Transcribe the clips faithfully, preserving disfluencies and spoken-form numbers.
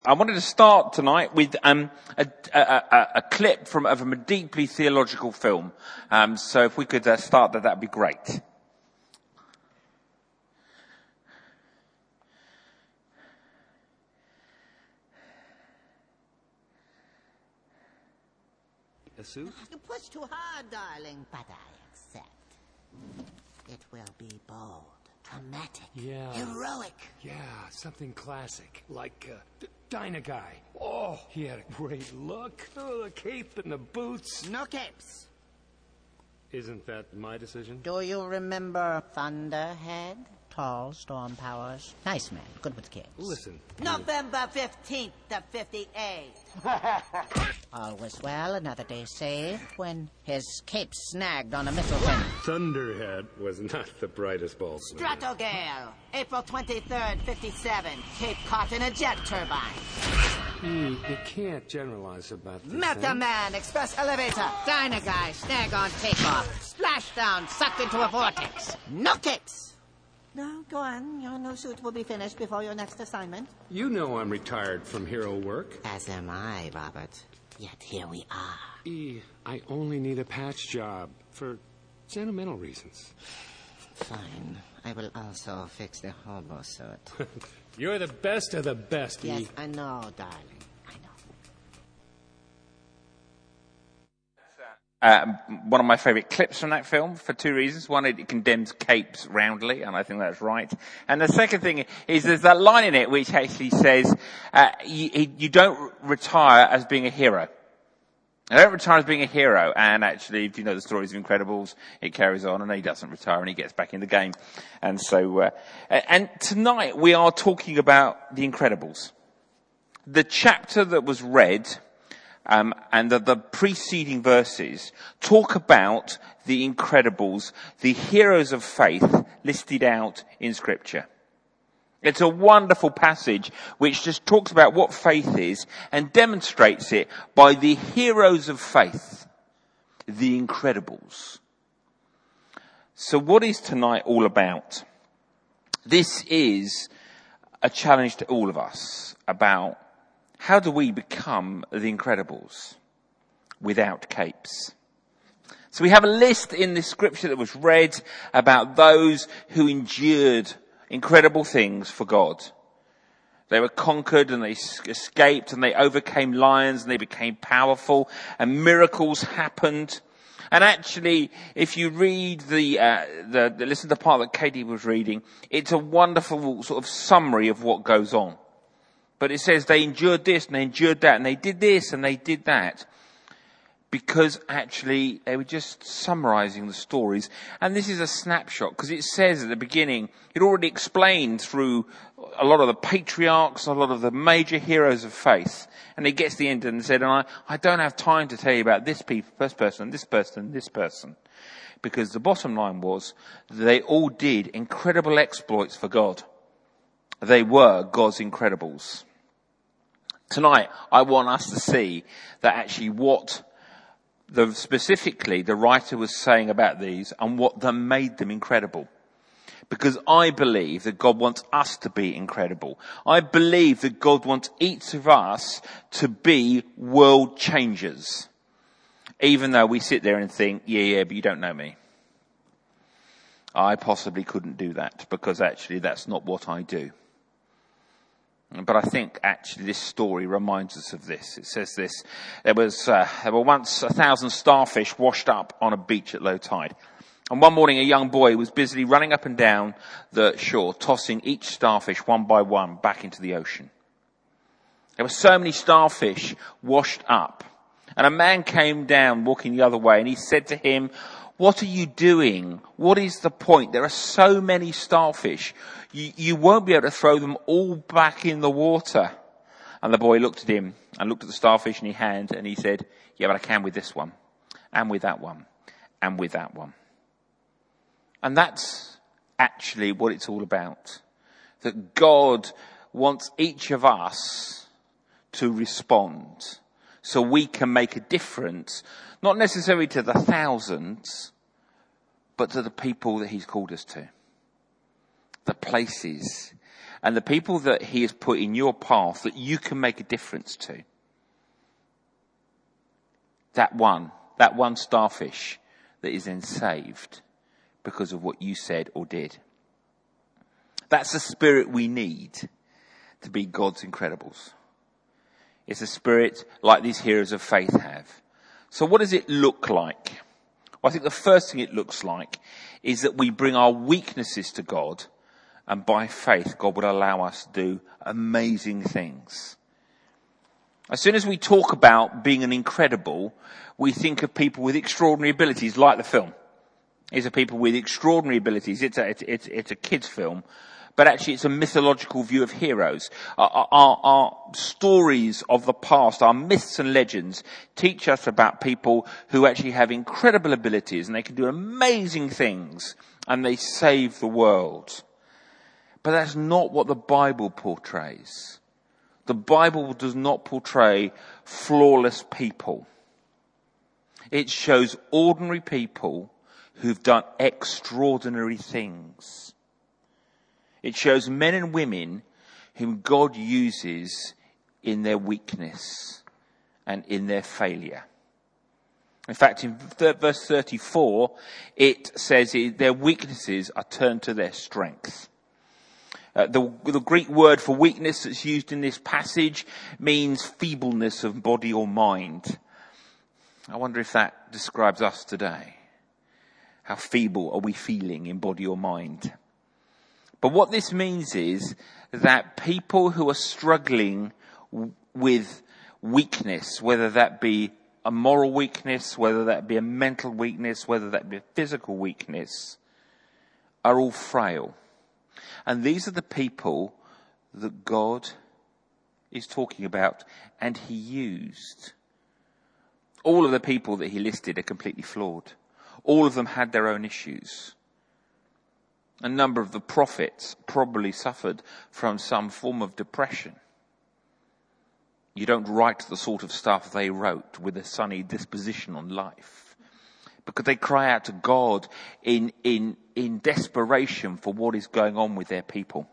I wanted to start tonight with um, a, a, a, a clip from of a deeply theological film. Um, so if we could uh, start that, that'd be great. Sue? You push too hard, darling, but I accept. It will be bold, dramatic, Yeah. heroic. Yeah, something classic, like uh, D- Dyna Guy. Oh, he had a great look. Oh, the cape and the boots. No capes. Isn't that my decision? Do you remember Thunderhead? Tall, storm powers. Nice man, good with kids. Listen. November fifteenth to fifty-eight. All was well, another day saved, when his cape snagged on a missile fin. Thunderhead was not the brightest bulb. Stratogale, April twenty-third, fifty-seven. Cape caught in a jet turbine. Hmm, you can't generalize about this. Meta Man, express elevator. Dyna Guy, snag on takeoff. Splashdown, sucked into a vortex. No capes. No, go on. Your new suit will be finished before your next assignment. You know I'm retired from hero work. As am I, Robert. Yet here we are. E, I only need a patch job for sentimental reasons. Fine. I will also fix the hobo suit. You're the best of the best, Yes, E. I know, darling. I know. Uh, one of my favourite clips from that film for two reasons. One, it condemns capes roundly, and I think that's right. And the second thing is there's that line in it which actually says, uh, you, you don't retire as being a hero. I don't retire as being a hero, and actually, if you know the stories of Incredibles, it carries on, and he doesn't retire, and he gets back in the game. And so, uh, and tonight we are talking about the Incredibles. The chapter that was read, um, and the, the preceding verses talk about the Incredibles, the heroes of faith listed out in Scripture. It's a wonderful passage which just talks about what faith is and demonstrates it by the heroes of faith, the Incredibles. So what is tonight all about? This is a challenge to all of us about how do we become the Incredibles without capes? So we have a list in the scripture that was read about those who endured incredible things for God. They were conquered and they escaped and they overcame lions and they became powerful and miracles happened. And actually, if you read the, uh, the, the listen to the part that Katie was reading, it's a wonderful sort of summary of what goes on. But it says they endured this and they endured that and they did this and they did that. Because actually they were just summarizing the stories. And this is a snapshot because it says at the beginning, it already explained through a lot of the patriarchs, a lot of the major heroes of faith. And it gets to the end and said, and I, I don't have time to tell you about this people, this person, this person, this person. Because the bottom line was they all did incredible exploits for God. They were God's Incredibles. Tonight, I want us to see that actually what The, specifically, the writer was saying about these and what them made them incredible. Because I believe that God wants us to be incredible. I believe that God wants each of us to be world changers. Even though we sit there and think, yeah, yeah, but you don't know me. I possibly couldn't do that because actually that's not what I do. But I think actually this story reminds us of this. It says this, there was, uh, there were once a thousand starfish washed up on a beach at low tide. And one morning a young boy was busily running up and down the shore, tossing each starfish one by one back into the ocean. There were so many starfish washed up. And a man came down walking the other way and he said to him, "What are you doing? What is the point? There are so many starfish. You, you won't be able to throw them all back in the water." And the boy looked at him and looked at the starfish in his hand and he said, "Yeah, but I can with this one, and with that one, and with that one." And that's actually what it's all about. That God wants each of us to respond so we can make a difference, not necessarily to the thousands, but to the people that he's called us to. The places and the people that he has put in your path that you can make a difference to. That one, that one starfish that is then saved because of what you said or did. That's the spirit we need to be God's Incredibles. It's a spirit like these heroes of faith have. So what does it look like? Well, I think the first thing it looks like is that we bring our weaknesses to God, and by faith, God will allow us to do amazing things. As soon as we talk about being an incredible, we think of people with extraordinary abilities, like the film. These are people with extraordinary abilities. It's a, it's, it's, it's a kid's film, but actually it's a mythological view of heroes. Our, our, our stories of the past, our myths and legends, teach us about people who actually have incredible abilities, and they can do amazing things, and they save the world. But that's not what the Bible portrays. The Bible does not portray flawless people. It shows ordinary people who've done extraordinary things. It shows men and women whom God uses in their weakness and in their failure. In fact, in verse thirty-four, it says their weaknesses are turned to their strength. Uh, the, the Greek word for weakness that's used in this passage means feebleness of body or mind. I wonder if that describes us today. How feeble are we feeling in body or mind? But what this means is that people who are struggling w- with weakness, whether that be a moral weakness, whether that be a mental weakness, whether that be a physical weakness, are all frail. And these are the people that God is talking about and he used. All of the people that he listed are completely flawed. All of them had their own issues. A number of the prophets probably suffered from some form of depression. You don't write the sort of stuff they wrote with a sunny disposition on life, because they cry out to God in, in, in desperation for what is going on with their people.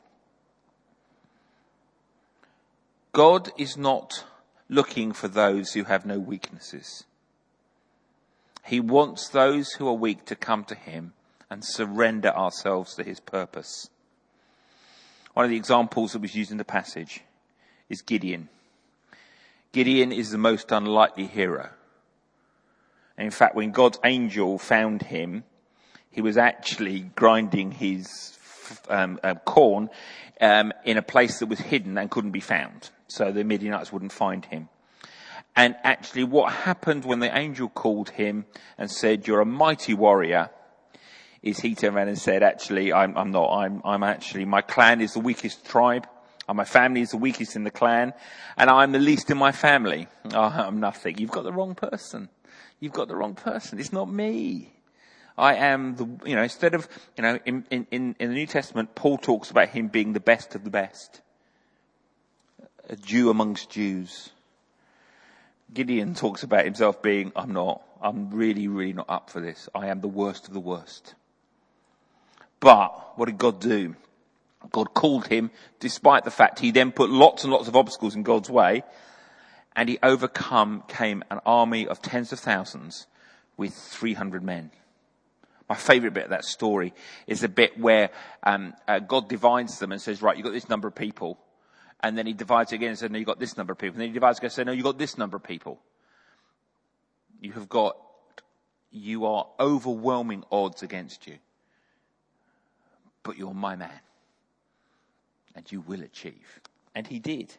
God is not looking for those who have no weaknesses. He wants those who are weak to come to him and surrender ourselves to his purpose. One of the examples that was used in the passage is Gideon. Gideon is the most unlikely hero. And in fact, when God's angel found him, he was actually grinding his um, uh, corn um, in a place that was hidden and couldn't be found. So the Midianites wouldn't find him. And actually what happened when the angel called him and said, "You're a mighty warrior," is he turned around and said, actually, I'm, I'm not. I'm, I'm actually, my clan is the weakest tribe. And my family is the weakest in the clan. And I'm the least in my family. Oh, I'm nothing. You've got the wrong person. You've got the wrong person. It's not me. I am the, you know, instead of, you know, in, in, in the New Testament, Paul talks about him being the best of the best. A Jew amongst Jews. Gideon talks about himself being, I'm not, I'm really, really not up for this. I am the worst of the worst. But what did God do? God called him, despite the fact he then put lots and lots of obstacles in God's way, and he overcome came an army of tens of thousands with three hundred men. My favourite bit of that story is the bit where um, uh, God divides them and says, right, you've got this number of people. And then he divides it again and says, no, you've got this number of people. And then he divides it again and says, no, you've got this number of people. You have got, you are overwhelming odds against you. But you're my man. And you will achieve. And he did.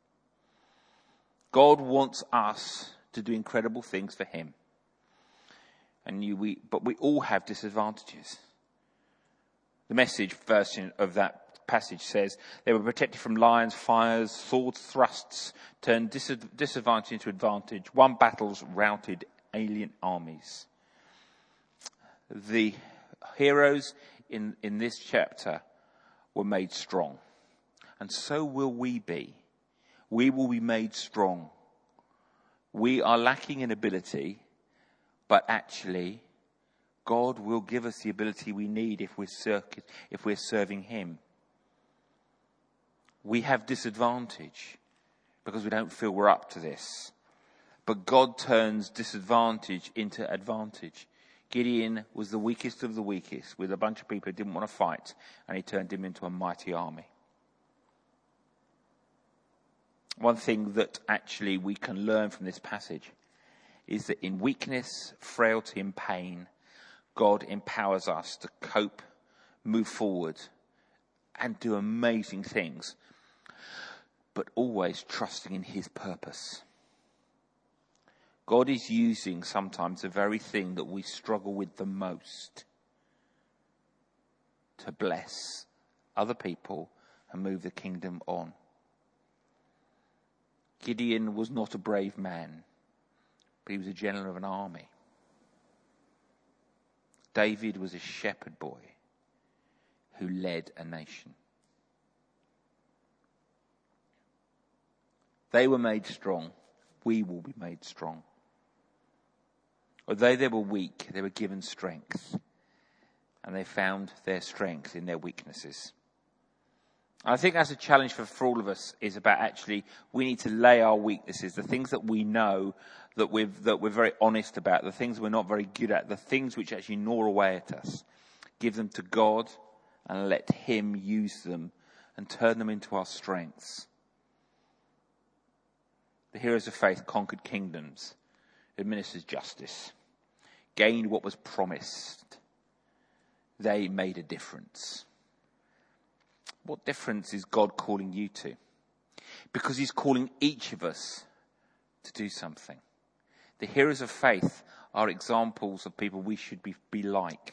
God wants us to do incredible things for him. And you, we, but we all have disadvantages. The Message version of that passage says, they were protected from lions, fires, swords, thrusts, turned dis- disadvantage into advantage. Won battles, routed alien armies. The heroes in, in this chapter were made strong. And so will we be. We will be made strong. We are lacking in ability, but actually, God will give us the ability we need if we're, cir- if we're serving him. We have disadvantage because we don't feel we're up to this. But God turns disadvantage into advantage. Gideon was the weakest of the weakest with a bunch of people who didn't want to fight, and he turned him into a mighty army. One thing that actually we can learn from this passage is that in weakness, frailty and pain, God empowers us to cope, move forward, and do amazing things, but always trusting in his purpose. God is using sometimes the very thing that we struggle with the most to bless other people and move the kingdom on. Gideon was not a brave man, but he was a general of an army. David was a shepherd boy who led a nation. They were made strong. We will be made strong. Although they were weak, they were given strength. And they found their strength in their weaknesses. I think that's a challenge for, for all of us, is about actually, we need to lay our weaknesses, the things that we know that we're, that we're very honest about, the things we're not very good at, the things which actually gnaw away at us. Give them to God and let him use them and turn them into our strengths. The heroes of faith conquered kingdoms, administered justice, gained what was promised. They made a difference. What difference is God calling you to? Because he's calling each of us to do something. The heroes of faith are examples of people we should be, be like.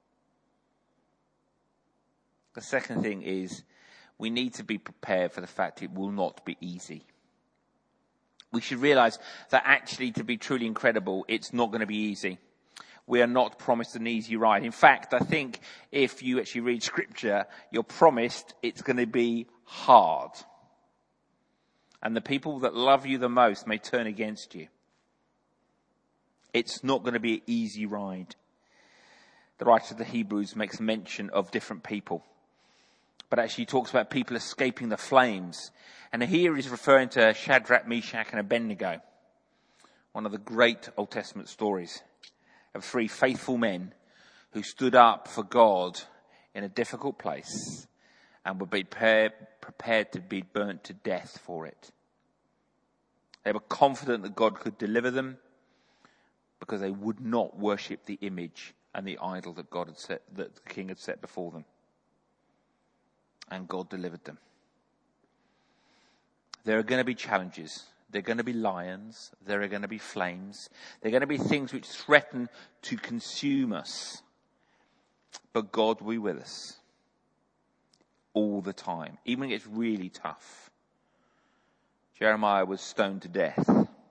The second thing is we need to be prepared for the fact it will not be easy. We should realize that actually, to be truly incredible, it's not going to be easy. We are not promised an easy ride. In fact, I think if you actually read scripture, you're promised it's going to be hard. And the people that love you the most may turn against you. It's not going to be an easy ride. The writer of the Hebrews makes mention of different people. But actually he talks about people escaping the flames. And here he's referring to Shadrach, Meshach and Abednego. One of the great Old Testament stories of three faithful men who stood up for God in a difficult place and were prepared, prepared to be burnt to death for it. They were confident that God could deliver them because they would not worship the image and the idol that God had set, that the king had set before them. And God delivered them. There are going to be challenges. There are going to be lions. There are going to be flames. There are going to be things which threaten to consume us. But God will be with us all the time, even when it gets really tough. Jeremiah was stoned to death.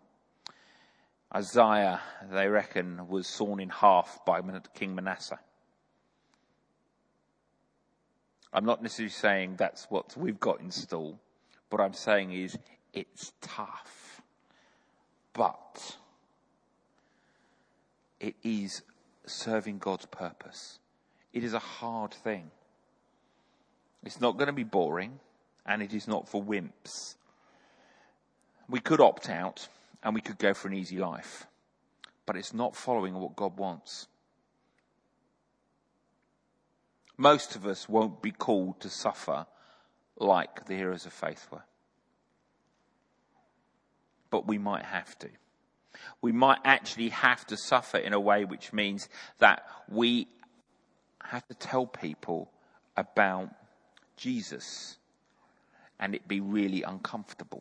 Isaiah, they reckon, was sawn in half by King Manasseh. I'm not necessarily saying that's what we've got in store. What I'm saying is it's tough. But it is serving God's purpose. It is a hard thing. It's not going to be boring, and it is not for wimps. We could opt out, and we could go for an easy life. But it's not following what God wants. Most of us won't be called to suffer like the heroes of faith were. But we might have to. We might actually have to suffer in a way which means that we have to tell people about Jesus and it be really uncomfortable.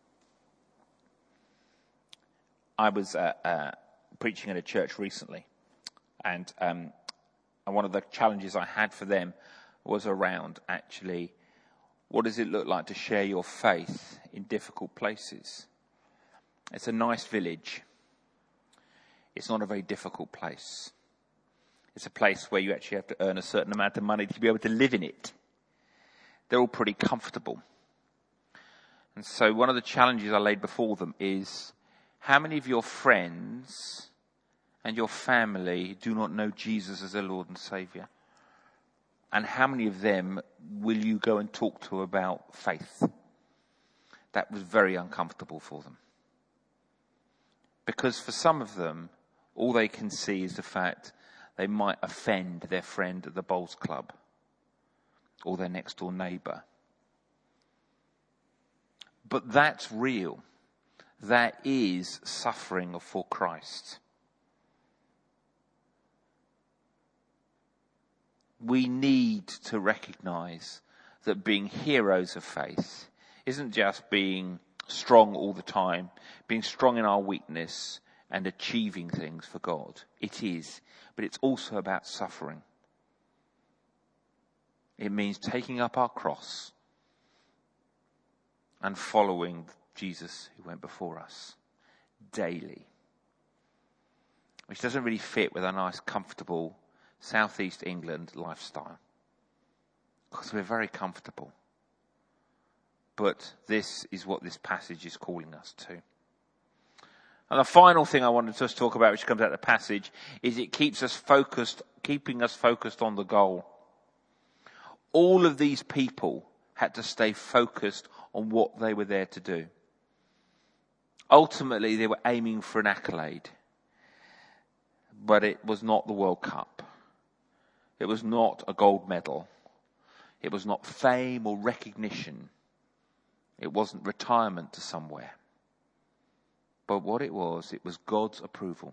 I was uh, uh, preaching at a church recently, and um, and one of the challenges I had for them was around actually, what does it look like to share your faith in difficult places? It's a nice village. It's not a very difficult place. It's a place where you actually have to earn a certain amount of money to be able to live in it. They're all pretty comfortable. And so one of the challenges I laid before them is, how many of your friends and your family do not know Jesus as their Lord and Saviour? And how many of them will you go and talk to about faith? That was very uncomfortable for them. Because for some of them, all they can see is the fact they might offend their friend at the bowls club or their next door neighbour. But that's real. That is suffering for Christ. We need to recognise that being heroes of faith isn't just being strong all the time, being strong in our weakness and achieving things for God. It is, but it's also about suffering. It means taking up our cross and following Jesus who went before us daily. Which doesn't really fit with a nice, comfortable Southeast England lifestyle. Because we're very comfortable. But this is what this passage is calling us to. And the final thing I wanted to just talk about, which comes out of the passage, is it keeps us focused, keeping us focused on the goal. All of these people had to stay focused on what they were there to do. Ultimately, they were aiming for an accolade. But it was not the World Cup. It was not a gold medal. It was not fame or recognition. It wasn't retirement to somewhere. But what it was, it was God's approval.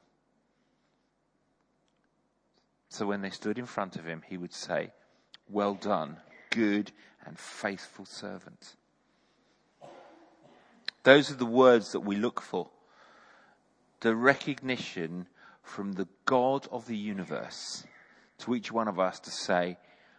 So when they stood in front of him, he would say, "Well done, good and faithful servant." Those are the words that we look for. The recognition from the God of the universe to each one of us to say,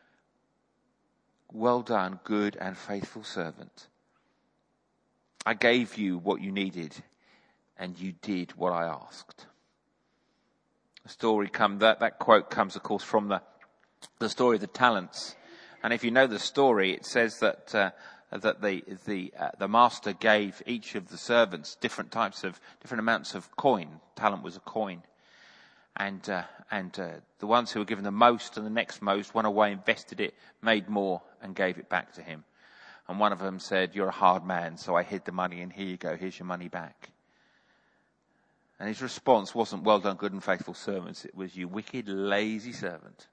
"Well done, good and faithful servant. I gave you what you needed, and you did what I asked." The story come that that quote comes, of course, from the the story of the talents. And if you know the story, it says that uh, that the the uh, the master gave each of the servants different types of different amounts of coin. Talent was a coin, and uh, and uh, the ones who were given the most and the next most went away, invested it, made more, and gave it back to him. And one of them said, "You're a hard man, so I hid the money, and here you go, here's your money back." And his response wasn't, "Well done, good and faithful servants." It was, "You wicked, lazy servant.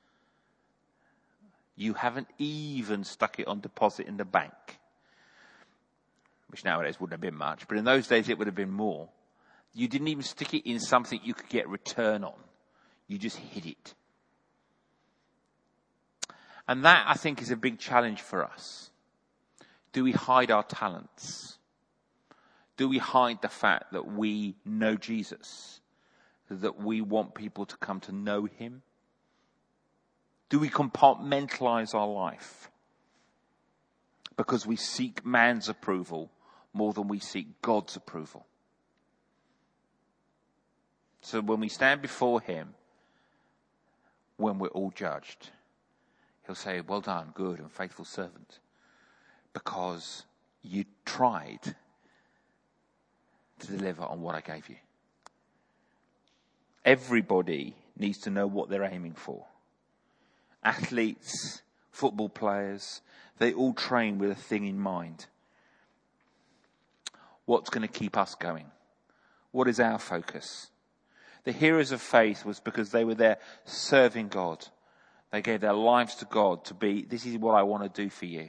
You haven't even stuck it on deposit in the bank." Which nowadays wouldn't have been much, but in those days it would have been more. You didn't even stick it in something you could get return on. You just hid it. And that, I think, is a big challenge for us. Do we hide our talents? Do we hide the fact that we know Jesus? That we want people to come to know him? Do we compartmentalize our life? Because we seek man's approval more than we seek God's approval. So when we stand before him, when we're all judged, he'll say, "Well done, good and faithful servant. Because you tried to deliver on what I gave you." Everybody needs to know what they're aiming for. Athletes, football players, they all train with a thing in mind. What's going to keep us going? What is our focus? The heroes of faith was because they were there serving God. They gave their lives to God to be, "This is what I want to do for you."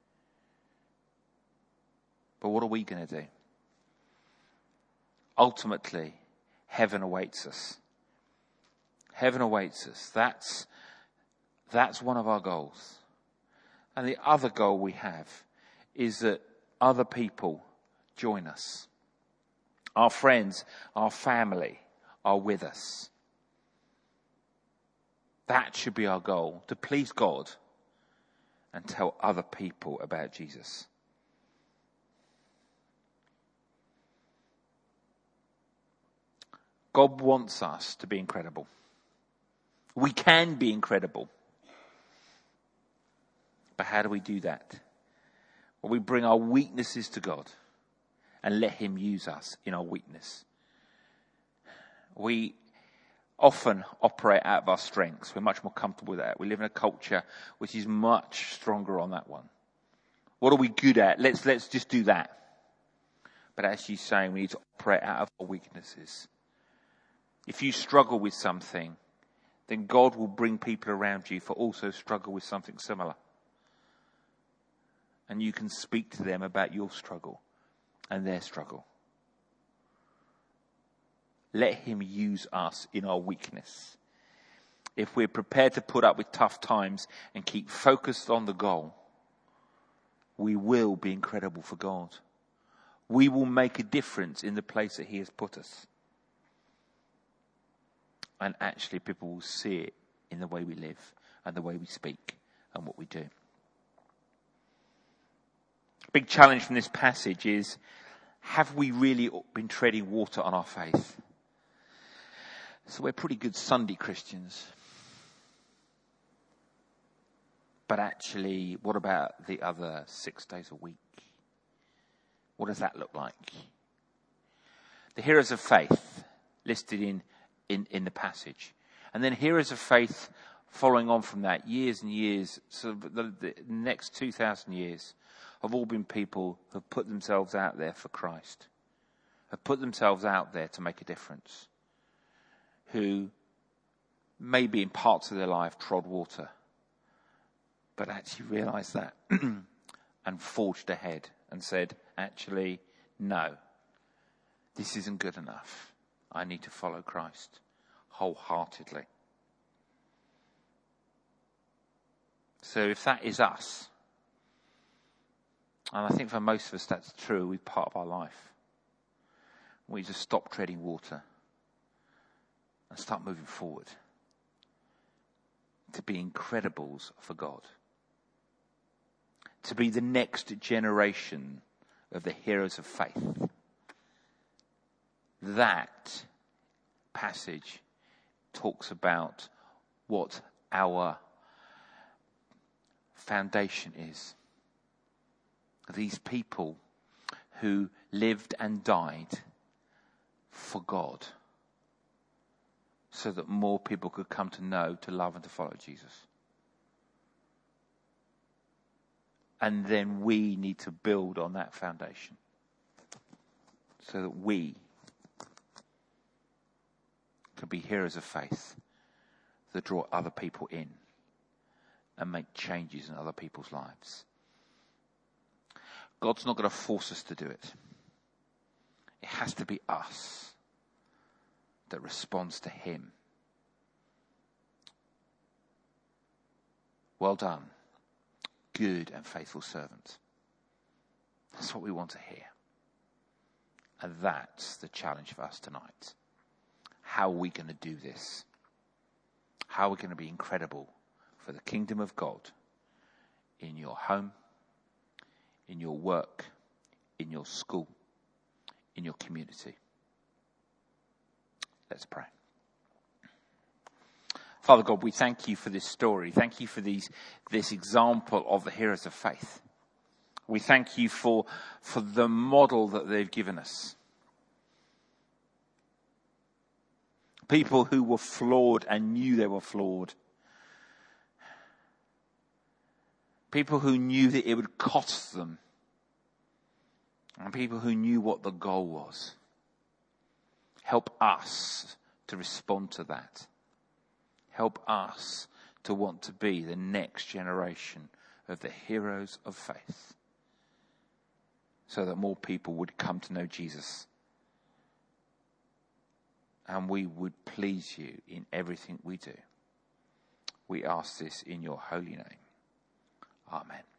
But what are we going to do? Ultimately, heaven awaits us. Heaven awaits us. That's, that's one of our goals. And the other goal we have is that other people join us. Our friends, our family are with us. That should be our goal, to please God and tell other people about Jesus. God wants us to be incredible. We can be incredible. But how do we do that? Well, we bring our weaknesses to God and let him use us in our weakness. We often operate out of our strengths. We're much more comfortable with that. We live in a culture which is much stronger on that one. What are we good at? Let's, let's just do that. But actually saying we need to operate out of our weaknesses. If you struggle with something, then God will bring people around you for also struggle with something similar. And you can speak to them about your struggle and their struggle. Let him use us in our weakness. If we're prepared to put up with tough times and keep focused on the goal, we will be incredible for God. We will make a difference in the place that he has put us. And actually people will see it in the way we live and the way we speak and what we do. Big challenge from this passage is, have we really been treading water on our faith? So we're pretty good Sunday Christians. But actually, what about the other six days a week? What does that look like? The heroes of faith listed in, in, in the passage. And then heroes of faith following on from that, years and years, so the, the next two thousand years, have all been people who have put themselves out there for Christ, have put themselves out there to make a difference, who maybe in parts of their life trod water, but actually realised that and forged ahead and said, actually, no, this isn't good enough. I need to follow Christ wholeheartedly. So if that is us, and I think for most of us that's true with part of our life, we just stop treading water and start moving forward to be incredibles for God. To be the next generation of the heroes of faith. That passage talks about what our foundation is. These people who lived and died for God, so that more people could come to know, to love and to follow Jesus. And then we need to build on that foundation so that we can be heroes of faith that draw other people in and make changes in other people's lives. God's not going to force us to do it. It has to be us that responds to him. Well done, good and faithful servant. That's what we want to hear. And that's the challenge for us tonight. How are we going to do this? How are we going to be incredible for the kingdom of God in your home, in your work, in your school, in your community? Let's pray. Father God, we thank you for this story. Thank you for these, this example of the heroes of faith. We thank you for, for the model that they've given us. People who were flawed and knew they were flawed. People who knew that it would cost them. And people who knew what the goal was. Help us to respond to that. Help us to want to be the next generation of the heroes of faith. So that more people would come to know Jesus. And we would please you in everything we do. We ask this in your holy name. Amen.